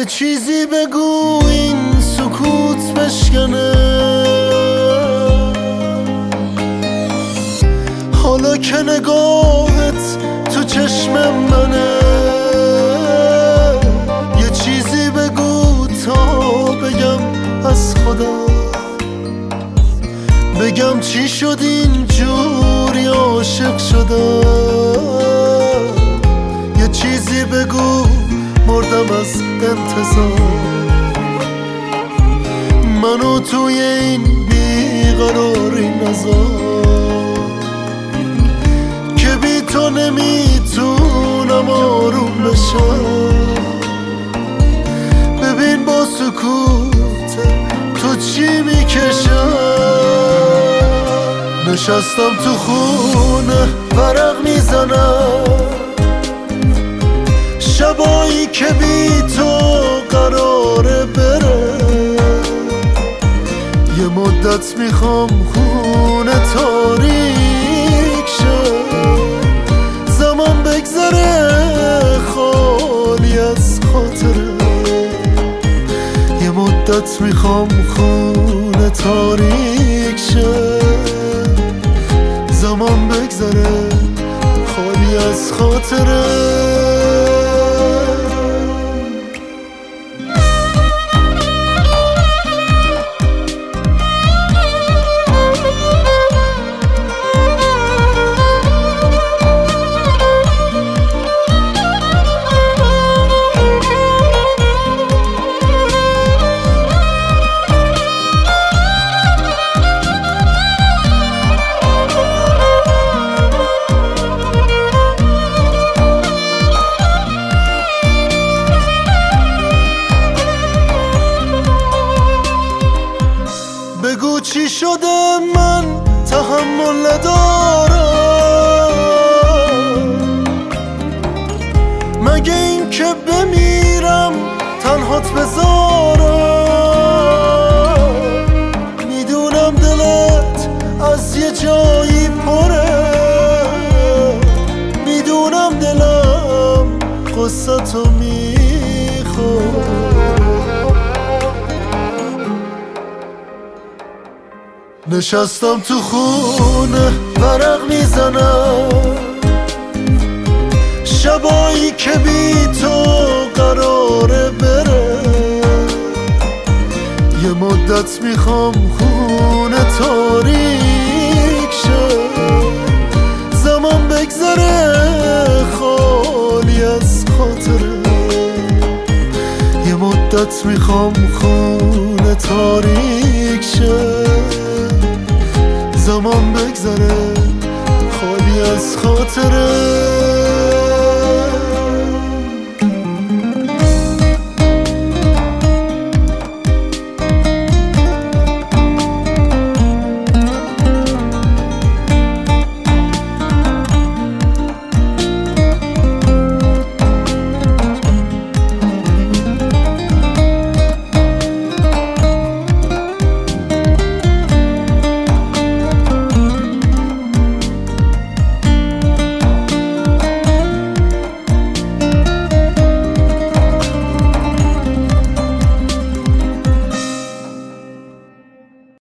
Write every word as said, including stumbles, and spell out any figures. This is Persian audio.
چیزی بگو این سکوت بشکنه. حالا که نگاهت تو چشم منه، یه چیزی بگو تا بگم از خودم، بگم چی شد اینجوری عاشق شدم. یه چیزی بگو مردم از انتظار، منو توی این بیقراری نذار، که بی تو نمیتونم آروم بشم. ببین با سکوت تو چی میکشم. نشستم تو خونه ورق میزنم، شبایی که بی تو قراره بره. یه مدت میخوام خونه تاریک شه، زمان بگذره خالی از خاطره. یه مدت میخوام خونه تاریک شه، زمان بگذره خالی از خاطره. بگو چی شده من تحمل ندارم، مگه این که بمیرم تنهات بذارم. میدونم دلت از یه جایی پره، میدونم دلم قصه تو میخواد. نشستم تو خونه ورق میزنم، شبایی که بی تو قراره بره. یه مدت میخوام خونه تاریک شه، زمان بگذره خالی از خاطره. یه مدت میخوام خونه تاریک شه، زمان بگذره خالی از خاطره.